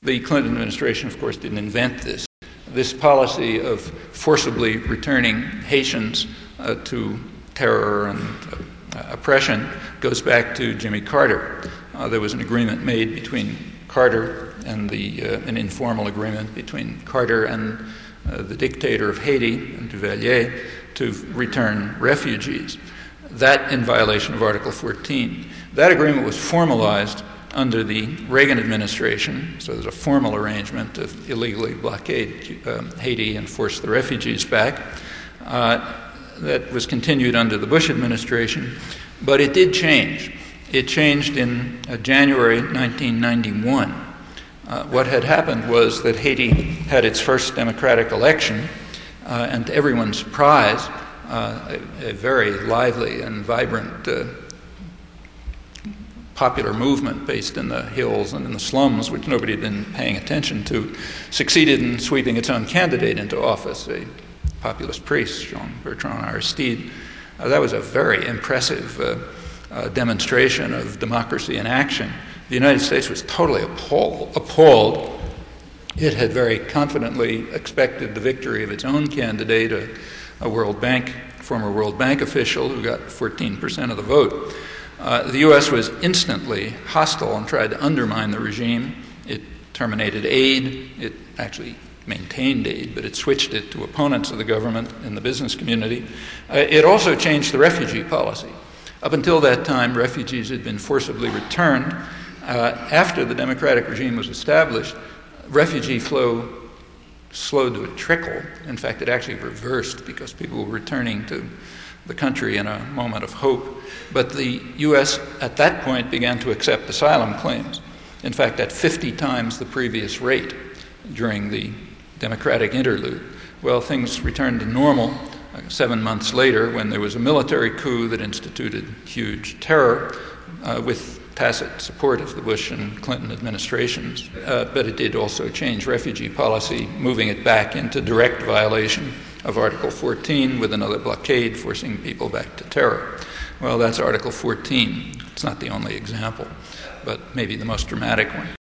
The Clinton administration, of course, didn't invent this. This policy of forcibly returning Haitians to terror and oppression goes back to Jimmy Carter. There was an agreement made between Carter and an informal agreement between Carter and the dictator of Haiti, Duvalier, to return refugees. That in violation of Article 14. That agreement was formalized under the Reagan administration, so there's a formal arrangement to illegally blockade Haiti and force the refugees back. That was continued under the Bush administration, but it did change. It changed in January 1991. What had happened was that Haiti had its first democratic election, and to everyone's surprise, a very lively and vibrant popular movement based in the hills and in the slums, which nobody had been paying attention to, succeeded in sweeping its own candidate into office, a populist priest, Jean-Bertrand Aristide. That was a very impressive demonstration of democracy in action. The United States was totally appalled. It had very confidently expected the victory of its own candidate, a former World Bank official who got 14% of the vote. The U.S. was instantly hostile and tried to undermine the regime. It terminated aid. It actually maintained aid, but it switched it to opponents of the government in the business community. It also changed the refugee policy. Up until that time, refugees had been forcibly returned. After the democratic regime was established, refugee flow slowed to a trickle. In fact, it actually reversed because people were returning to the country in a moment of hope. But the U.S. at that point began to accept asylum claims. In fact, at 50 times the previous rate during the democratic interlude. Well, things returned to normal 7 months later when there was a military coup that instituted huge terror with tacit support of the Bush and Clinton administrations. But it did also change refugee policy, moving it back into direct violation of Article 14 with another blockade forcing people back to terror. Well, that's Article 14. It's not the only example, but maybe the most dramatic one.